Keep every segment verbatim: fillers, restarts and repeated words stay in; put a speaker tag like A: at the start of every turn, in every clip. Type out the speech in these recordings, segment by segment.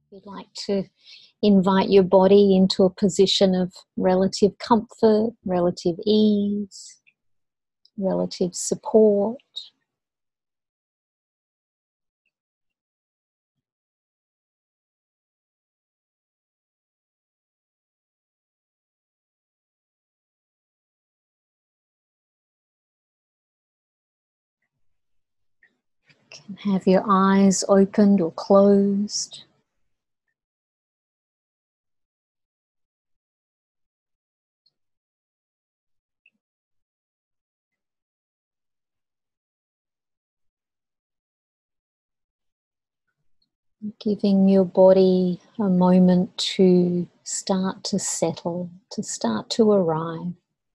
A: You'd like to invite your body into a position of relative comfort, relative ease, relative support. You can have your eyes opened or closed. Giving your body a moment to start to settle, to start to arrive.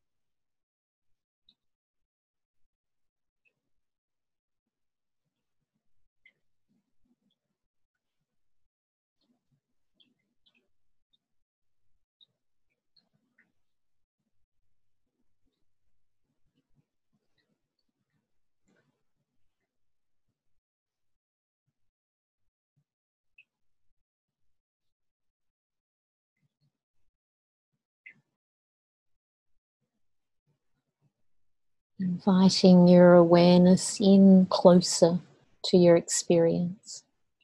A: Inviting your awareness in closer to your experience.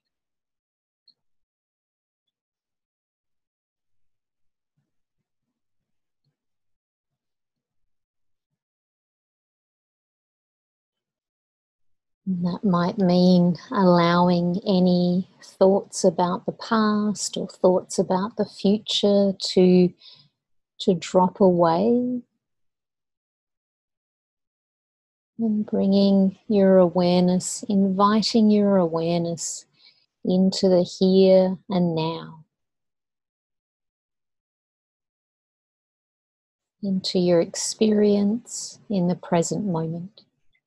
A: And that might mean allowing any thoughts about the past or thoughts about the future to, to drop away. And bringing your awareness, inviting your awareness into the here and now, into your experience in the present moment.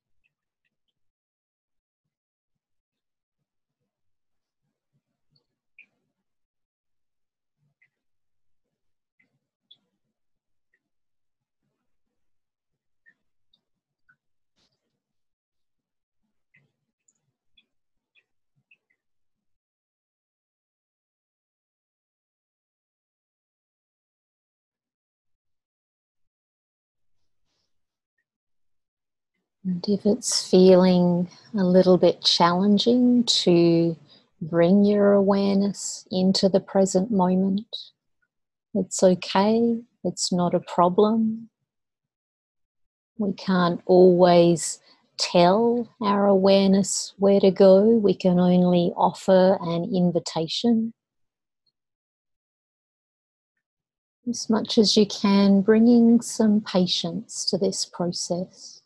A: And if it's feeling a little bit challenging to bring your awareness into the present moment, it's okay, it's not a problem. We can't always tell our awareness where to go. We can only offer an invitation. As much as you can, bringing some patience to this process.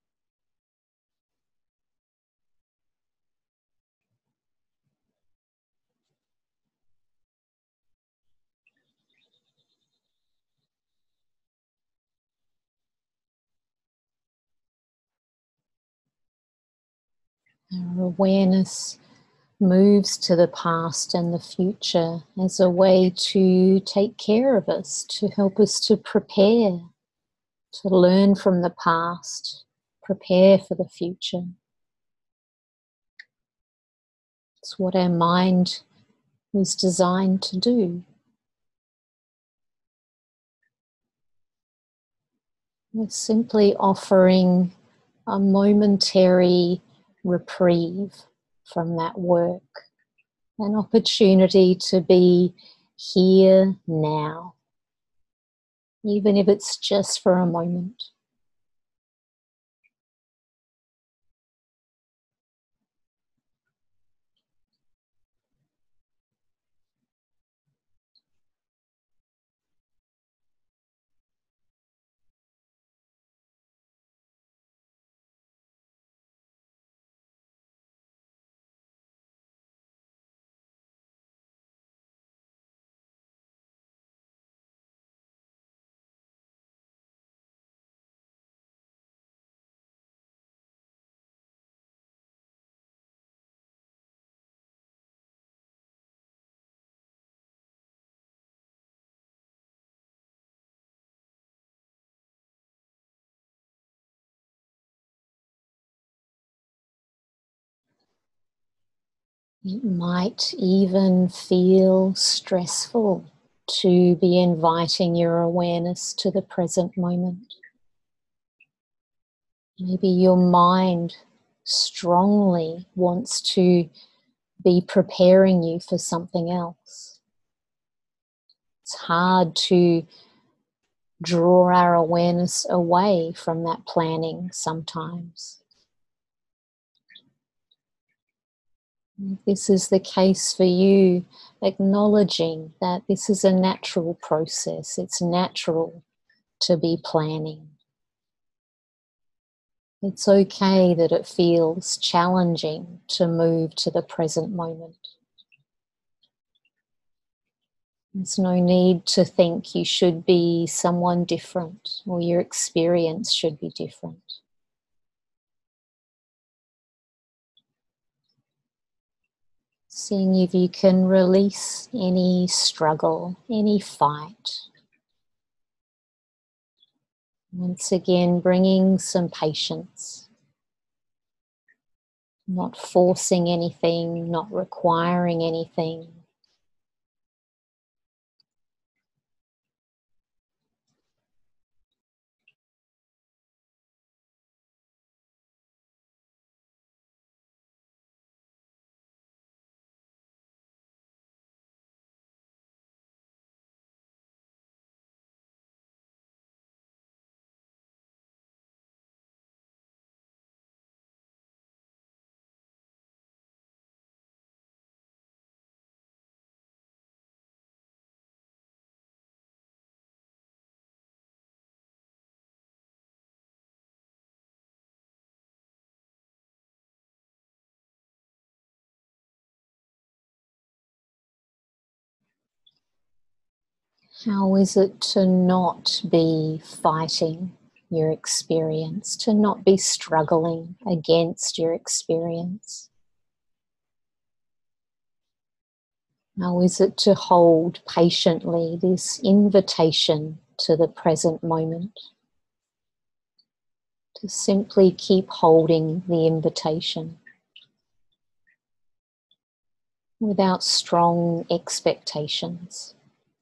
A: Our awareness moves to the past and the future as a way to take care of us, to help us to prepare, to learn from the past, prepare for the future. It's what our mind was designed to do. We're simply offering a momentary reprieve from that work, an opportunity to be here now, even if it's just for a moment. It might even feel stressful to be inviting your awareness to the present moment. Maybe your mind strongly wants to be preparing you for something else. It's hard to draw our awareness away from that planning sometimes. If this is the case for you, acknowledging that this is a natural process. It's natural to be planning. It's okay that it feels challenging to move to the present moment. There's no need to think you should be someone different or your experience should be different. Seeing if you can release any struggle, any fight. Once again, bringing some patience. Not forcing anything, not requiring anything. How is it to not be fighting your experience, to not be struggling against your experience? How is it to hold patiently this invitation to the present moment? To simply keep holding the invitation without strong expectations.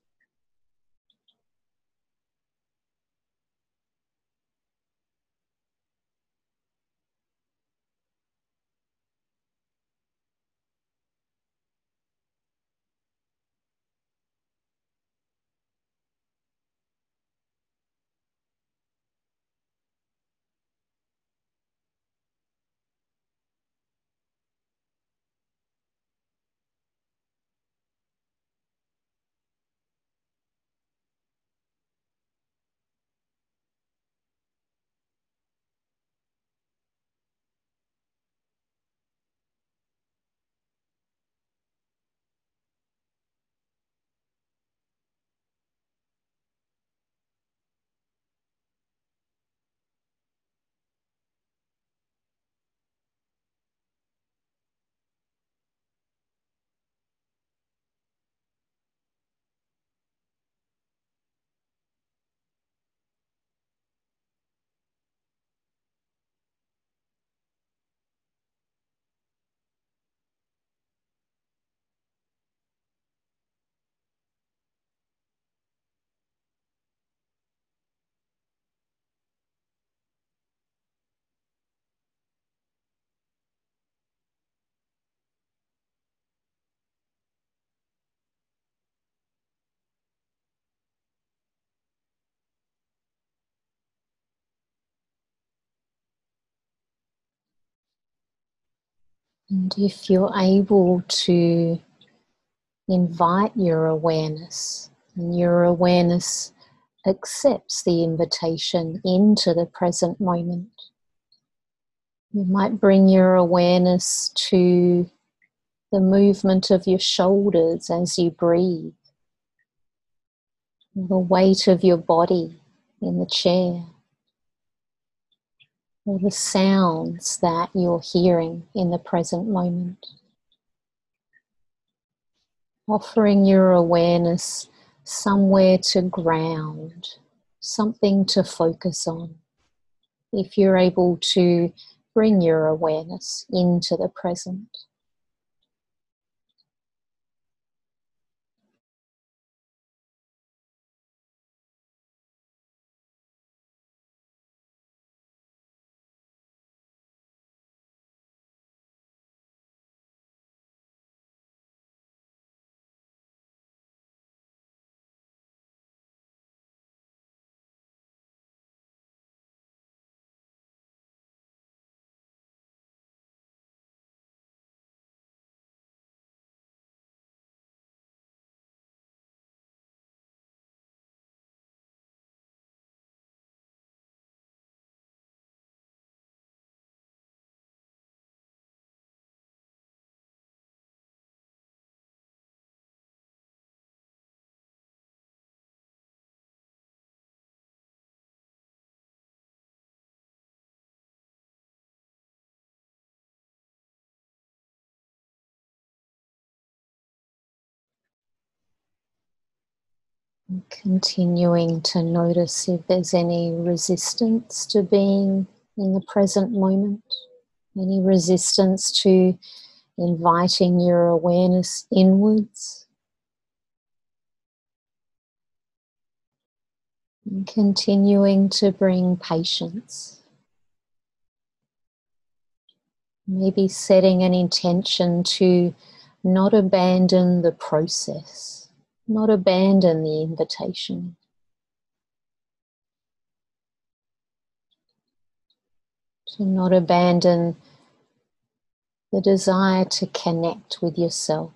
A: And if you're able to invite your awareness, and your awareness accepts the invitation into the present moment, you might bring your awareness to the movement of your shoulders as you breathe, the weight of your body in the chair, or the sounds that you're hearing in the present moment. Offering your awareness somewhere to ground, something to focus on. If you're able to bring your awareness into the present. Continuing to notice if there's any resistance to being in the present moment, any resistance to inviting your awareness inwards. And continuing to bring patience. Maybe setting an intention to not abandon the process, not abandon the invitation. To not abandon the desire to connect with yourself.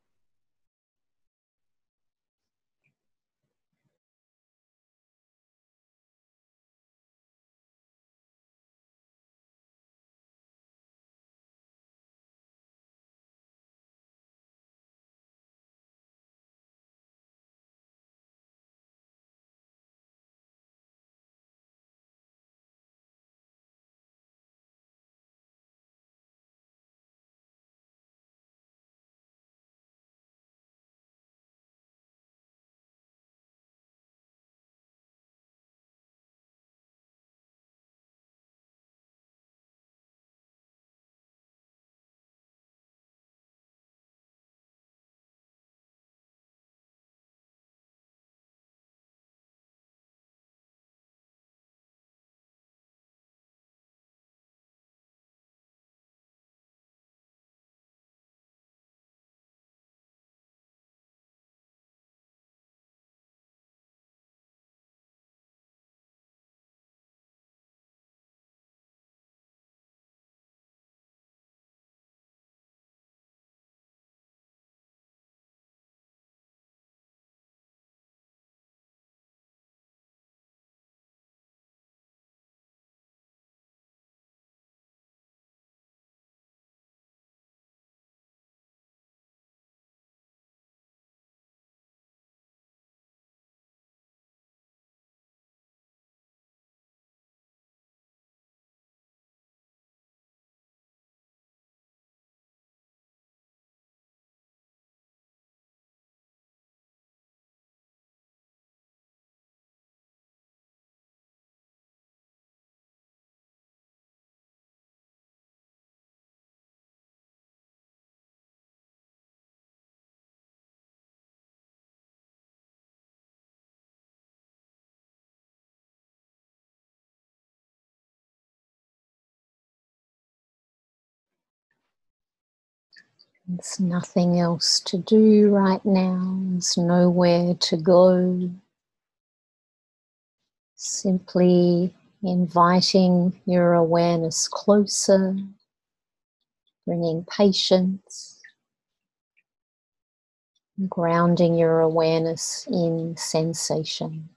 A: There's nothing else to do right now. There's nowhere to go. Simply inviting your awareness closer, bringing patience, grounding your awareness in sensation.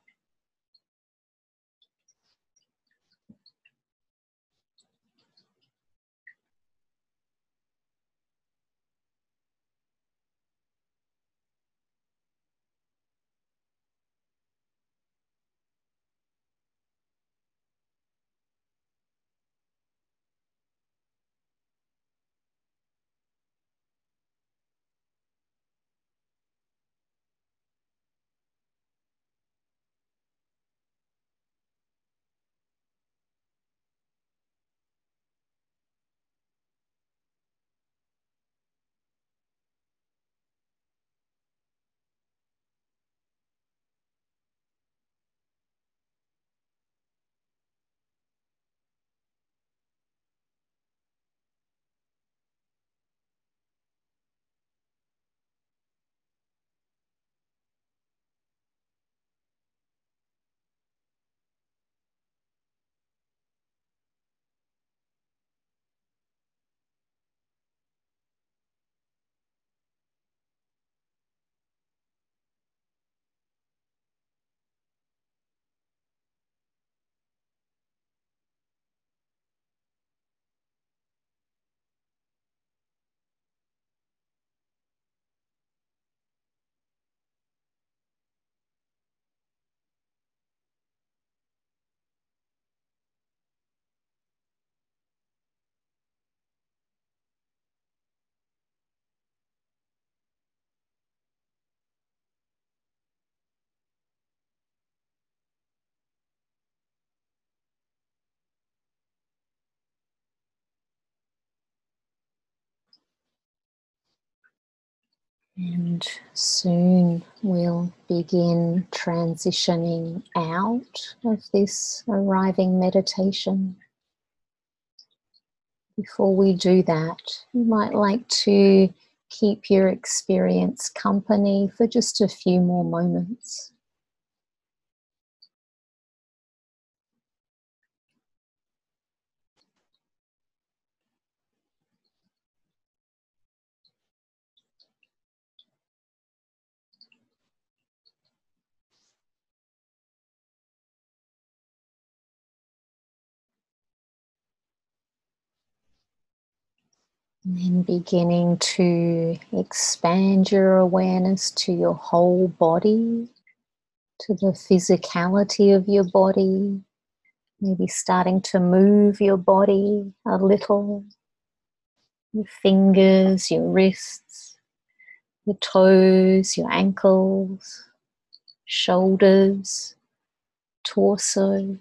A: And soon we'll begin transitioning out of this arriving meditation. Before we do that, you might like to keep your experience company for just a few more moments. And then beginning to expand your awareness to your whole body, to the physicality of your body, maybe starting to move your body a little, your fingers, your wrists, your toes, your ankles, shoulders, torso.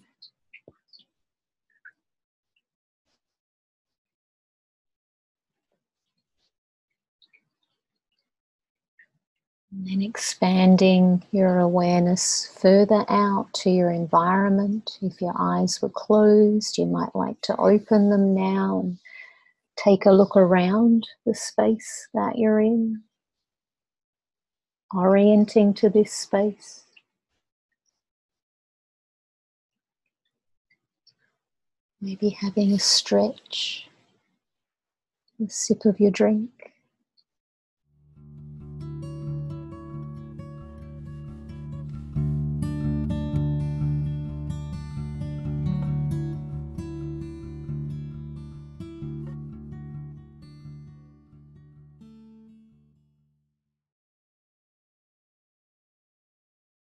A: And then expanding your awareness further out to your environment. If your eyes were closed, you might like to open them now and take a look around the space that you're in, orienting to this space. Maybe having a stretch, a sip of your drink.